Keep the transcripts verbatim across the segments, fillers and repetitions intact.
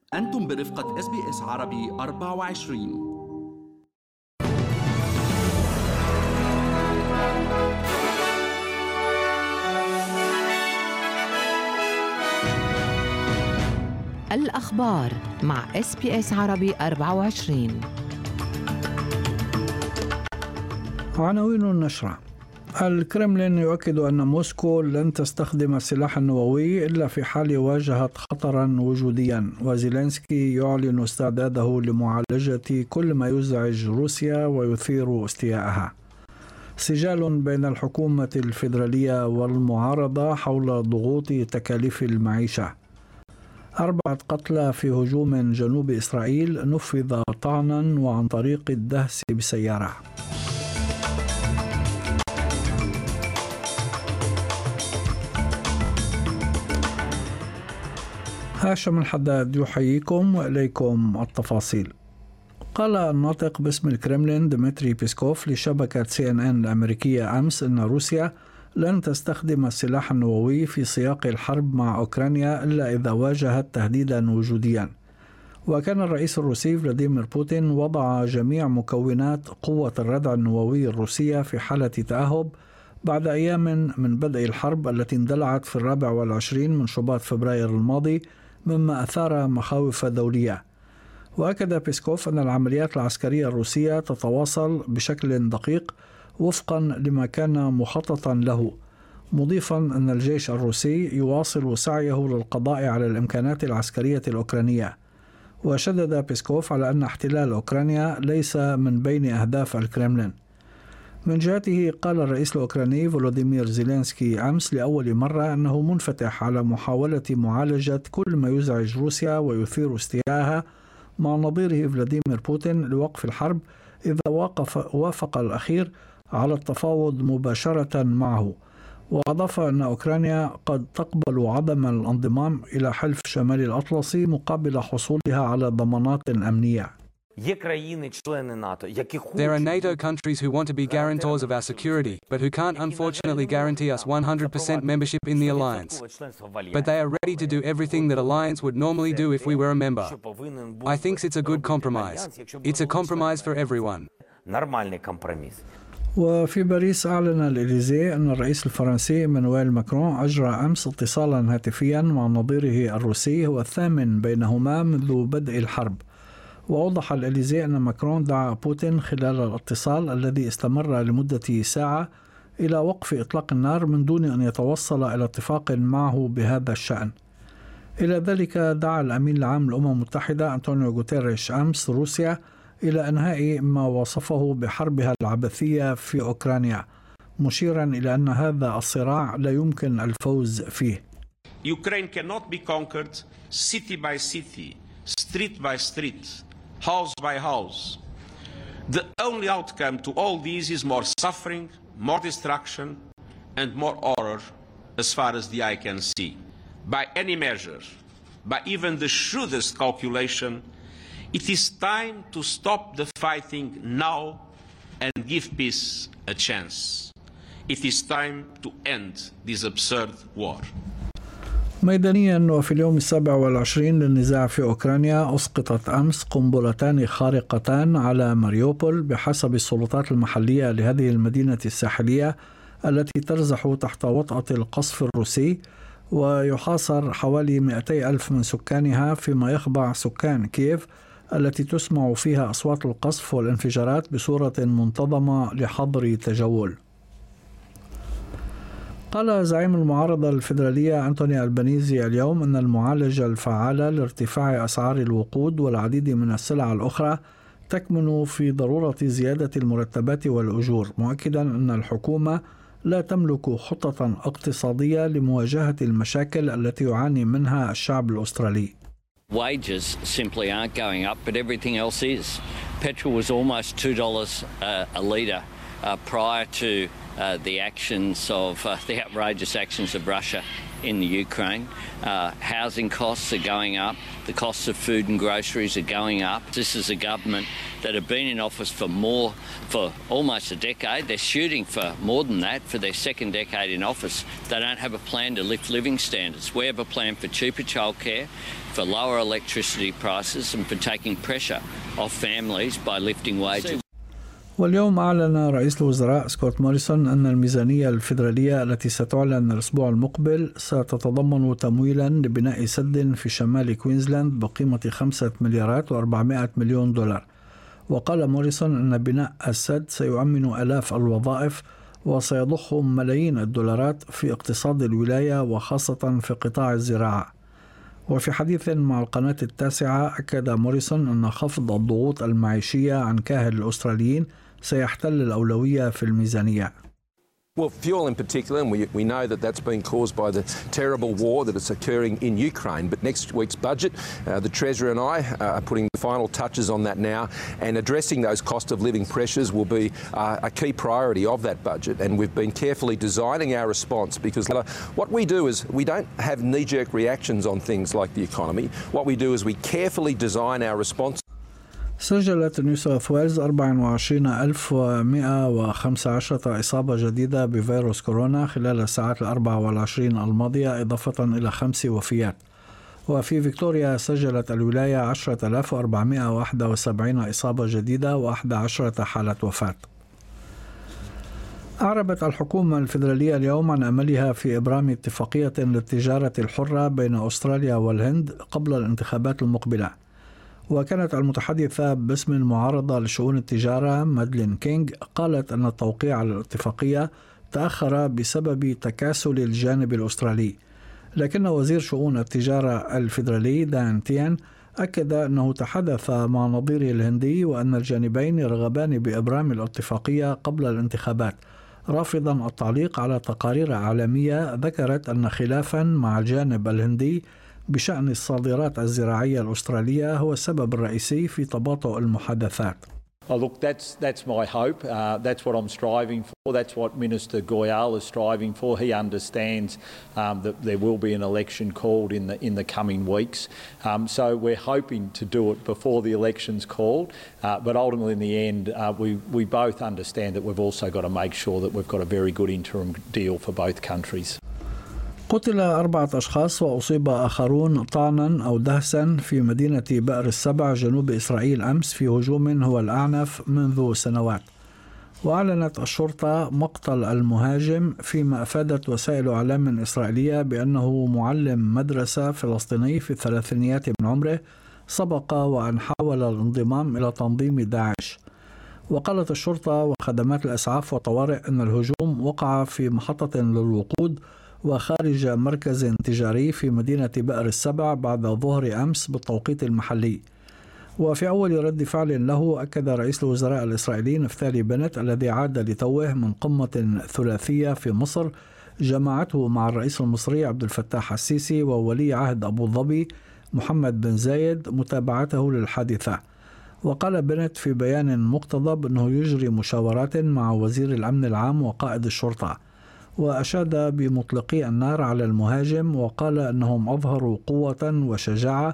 أنتم برفقة إس بي إس عربي أربعة وعشرين. الأخبار مع إس بي إس عربي أربعة وعشرين. عناوين النشرة: الكرملين يؤكد أن موسكو لن تستخدم السلاح النووي إلا في حال واجهت خطرا وجوديا، وزيلينسكي يعلن استعداده لمعالجة كل ما يزعج روسيا ويثير استياءها. سجال بين الحكومة الفيدرالية والمعارضة حول ضغوط تكاليف المعيشة. أربعة قتلى في هجوم جنوب إسرائيل نفذ طعنا وعن طريق الدهس بسيارة. هاشم الحداد يحييكم وإليكم التفاصيل. قال الناطق باسم الكرملين ديمتري بيسكوف لشبكة سي إن إن الأمريكية أمس أن روسيا لن تستخدم السلاح النووي في سياق الحرب مع أوكرانيا إلا إذا واجهت تهديدا وجوديا. وكان الرئيس الروسي فلاديمير بوتين وضع جميع مكونات قوة الردع النووي الروسية في حالة تأهب بعد أيام من بدء الحرب التي اندلعت في الرابع والعشرين من شباط فبراير الماضي، مما أثار مخاوف دولية. وأكد بيسكوف أن العمليات العسكرية الروسية تتواصل بشكل دقيق وفقا لما كان مخططا له، مضيفا أن الجيش الروسي يواصل سعيه للقضاء على الإمكانات العسكرية الأوكرانية. وشدد بيسكوف على أن احتلال أوكرانيا ليس من بين أهداف الكرملين. من جهته قال الرئيس الأوكراني فولوديمير زيلينسكي أمس لأول مرة أنه منفتح على محاولة معالجة كل ما يزعج روسيا ويثير استياءها مع نظيره فلاديمير بوتين لوقف الحرب إذا وافق, وافق الأخير على التفاوض مباشرة معه. وأضاف أن أوكرانيا قد تقبل عدم الانضمام إلى حلف شمال الأطلسي مقابل حصولها على ضمانات أمنية. There are NATO countries who want to be guarantors of our security, but who can't unfortunately guarantee us one hundred percent membership in the alliance. But they are ready to do everything that alliance would normally do if we were a member. I think it's a good compromise. It's a compromise for everyone. وفي باريس أعلن الإليزيه أن الرئيس الفرنسي إيمانويل ماكرون أجرى أمس اتصالا هاتفيا مع نظيره الروسي هو الثامن بينهما منذ بدء الحرب. وأوضح الإليزيه أن ماكرون دعا بوتين خلال الاتصال الذي استمر لمدة ساعة إلى وقف إطلاق النار من دون أن يتوصل إلى اتفاق معه بهذا الشأن. إلى ذلك دعا الأمين العام للأمم المتحدة أنطونيو غوتيريش أمس روسيا إلى إنهاء ما وصفه بحربها العبثية في أوكرانيا، مشيرا إلى أن هذا الصراع لا يمكن الفوز فيه. Ukraine cannot be conquered city by city, street by street, house by house. The only outcome to all these is more suffering, more destruction, and more horror as far as the eye can see. By any measure, by even the shrewdest calculation, it is time to stop the fighting now and give peace a chance. It is time to end this absurd war. ميدانيا، وفي اليوم السابع والعشرين للنزاع في أوكرانيا أسقطت أمس قنبلتان خارقتان على ماريوبول بحسب السلطات المحلية لهذه المدينة الساحلية التي ترزح تحت وطأة القصف الروسي، ويحاصر حوالي مئتي ألف من سكانها، فيما يخضع سكان كييف التي تسمع فيها أصوات القصف والانفجارات بصورة منتظمة لحظر تجول. قال زعيم المعارضة الفيدرالية أنتوني ألبانيزي اليوم أن المعالجة الفعالة لارتفاع أسعار الوقود والعديد من السلع الأخرى تكمن في ضرورة زيادة المرتبات والأجور، مؤكدا أن الحكومة لا تملك خطة اقتصادية لمواجهة المشاكل التي يعاني منها الشعب الأسترالي. Wages simply aren't going up, but everything else is. Petrol was almost two dollars uh, a litre uh, prior to uh, the actions of uh, the outrageous actions of Russia in the Ukraine. Uh, housing costs are going up. The costs of food and groceries are going up. This is a government that have been in office for more, for almost a decade. They're shooting for more than that for their second decade in office. They don't have a plan to lift living standards. We have a plan for cheaper childcare, for lower electricity prices, and for taking pressure off families by lifting wages. واليوم أعلن رئيس الوزراء سكوت موريسون أن الميزانية الفيدرالية التي ستعلن الأسبوع المقبل ستتضمن تمويلا لبناء سد في شمال كوينزلاند بقيمة خمسة مليارات وأربعمائة مليون دولار. وقال موريسون أن بناء السد سيؤمن آلاف الوظائف وسيضخم ملايين الدولارات في اقتصاد الولاية وخاصة في قطاع الزراعة. وفي حديث مع القناة التاسعة أكد موريسون أن خفض الضغوط المعيشية عن كاهل الأستراليين سيحتل الأولوية في الميزانية. Well, fuel in particular, and we, we know that that's been caused by the terrible war that is occurring in Ukraine. But next week's budget, uh, the Treasurer and I uh, are putting the final touches on that now, and addressing those cost of living pressures will be uh, a key priority of that budget. And we've been carefully designing our response, because what we do is we don't have knee-jerk reactions on things like the economy. What we do is we carefully design our response. سجلت نيو ساوث ويلز أربعة وعشرين ألف ومئة وخمسة عشر إصابة جديدة بفيروس كورونا خلال الساعات الأربع والعشرين الماضية، إضافة إلى خمس وفيات. وفي فيكتوريا سجلت الولاية عشرة آلاف وأربعمائة وواحد وسبعين إصابة جديدة وأحد عشر حالة وفاة. أعربت الحكومة الفيدرالية اليوم عن أملها في إبرام اتفاقية للتجارة الحرة بين أستراليا والهند قبل الانتخابات المقبلة. وكانت المتحدثة باسم المعارضة لشؤون التجارة مادلين كينغ قالت أن التوقيع على الاتفاقية تأخر بسبب تكاسل الجانب الأسترالي، لكن وزير شؤون التجارة الفيدرالي دان تيان أكد أنه تحدث مع نظيره الهندي وأن الجانبين يرغبان بإبرام الاتفاقية قبل الانتخابات، رافضا التعليق على تقارير إعلامية ذكرت أن خلافا مع الجانب الهندي بشأن الصادرات الزراعية الأسترالية هو السبب الرئيسي في تباطؤ المحادثات. Oh, look, that's that's my hope. Uh, that's what I'm striving for. That's what Minister Goyal is striving for. He understands um, that there will be an election called in the in the coming weeks. Um, so we're hoping to do it before the election's called. Uh, but ultimately, in the end, uh, we we both understand that we've also got to make sure that we've got a very good interim deal for both countries. قتل أربعة أشخاص وأصيب آخرون طعنا أو دهسا في مدينة بئر السبع جنوب إسرائيل أمس في هجوم هو الأعنف منذ سنوات. وأعلنت الشرطة مقتل المهاجم، فيما أفادت وسائل إعلام إسرائيلية بأنه معلم مدرسة فلسطيني في الثلاثينيات من عمره سبق وأن حاول الانضمام إلى تنظيم داعش. وقالت الشرطة وخدمات الإسعاف والطوارئ أن الهجوم وقع في محطة للوقود وخارج مركز تجاري في مدينة بئر السبع بعد ظهر أمس بالتوقيت المحلي. وفي أول رد فعل له أكد رئيس الوزراء الإسرائيلي نفتالي بنت الذي عاد لتوه من قمة ثلاثية في مصر جمعته مع الرئيس المصري عبد الفتاح السيسي وولي عهد أبو ظبي محمد بن زايد متابعته للحادثة. وقال بنت في بيان مقتضب أنه يجري مشاورات مع وزير الأمن العام وقائد الشرطة، وأشاد بمطلقي النار على المهاجم وقال أنهم أظهروا قوة وشجاعة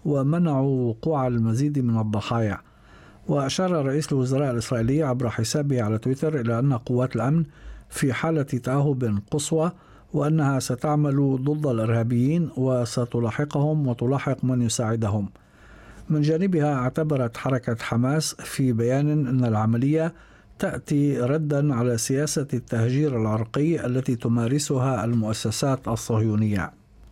ومنعوا وقوع المزيد من الضحايا. وأشار رئيس الوزراء الإسرائيلي عبر حسابه على تويتر إلى أن قوات الأمن في حالة تأهب قصوى وأنها ستعمل ضد الإرهابيين وستلاحقهم وتلاحق من يساعدهم. من جانبها اعتبرت حركة حماس في بيان أن العملية تأتي ردا على سياسة التهجير العرقي التي تمارسها المؤسسات الصهيونية.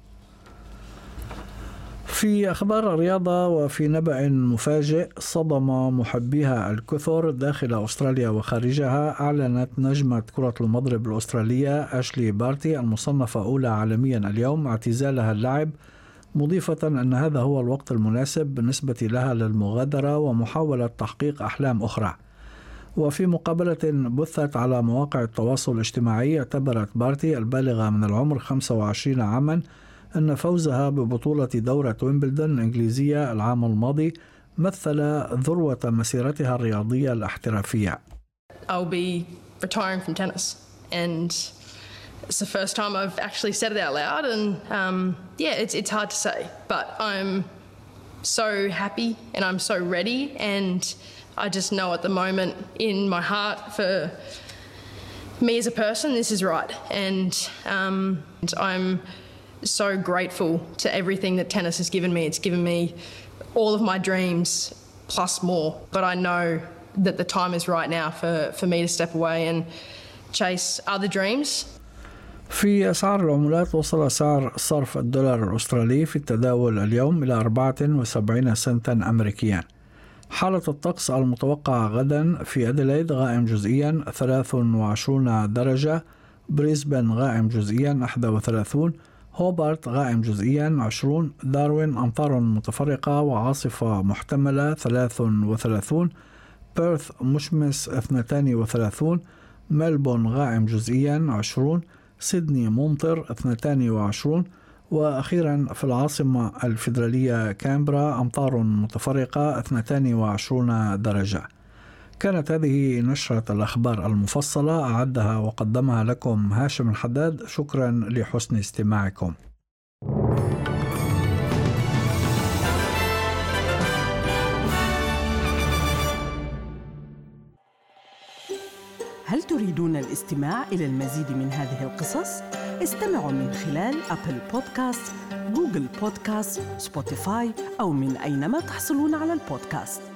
في أخبار الرياضة وفي نبأ مفاجئ صدم محبيها الكثر داخل أستراليا وخارجها، أعلنت نجمة كرة المضرب الأسترالية أشلي بارتي المصنفة أولى عالميا اليوم اعتزالها اللعب، مضيفة أن هذا هو الوقت المناسب بالنسبة لها للمغادرة ومحاولة تحقيق أحلام أخرى. وفي مقابلة بثت على مواقع التواصل الاجتماعي اعتبرت بارتي البالغة من العمر خمسة وعشرين عاما أن فوزها ببطولة دورة ويمبلدون الإنجليزية العام الماضي مثل ذروة مسيرتها الرياضية الاحترافية. I'll be retiring from tennis and it's the first time I've actually said it out loud, and um, yeah, it's it's hard to say, but I'm so happy and I'm so ready, and I just know at the moment in my heart for me as a person, this is right, and, um, and I'm so grateful to everything that tennis has given me. It's given me all of my dreams plus more, but I know that the time is right now for, for me to step away and chase other dreams. في أسعار العملات، وصل سعر صرف الدولار الأسترالي في التداول اليوم إلى أربعة وسبعين سنتا أمريكيا. حالة الطقس المتوقعة غدا: في أديلايد غائم جزئيا ثلاث وعشرون درجة، بريسبن غائم جزئيا واحد وثلاثين، هوبارت غائم جزئيا عشرين، داروين أمطار متفرقة وعاصفة محتملة ثلاث وثلاثين، بيرث مشمس اثنتان وثلاثين، ملبون غائم جزئيا عشرين، سيدني ممطر اثنتان وعشرين، وأخيرا في العاصمة الفيدرالية كامبرا أمطار متفرقة اثنتان وعشرين درجة. كانت هذه نشرة الأخبار المفصلة، أعدها وقدمها لكم هاشم الحداد. شكرا لحسن استماعكم. هل تريدون الاستماع إلى المزيد من هذه القصص؟ استمعوا من خلال أبل بودكاست، جوجل بودكاست، سبوتيفاي أو من أينما تحصلون على البودكاست.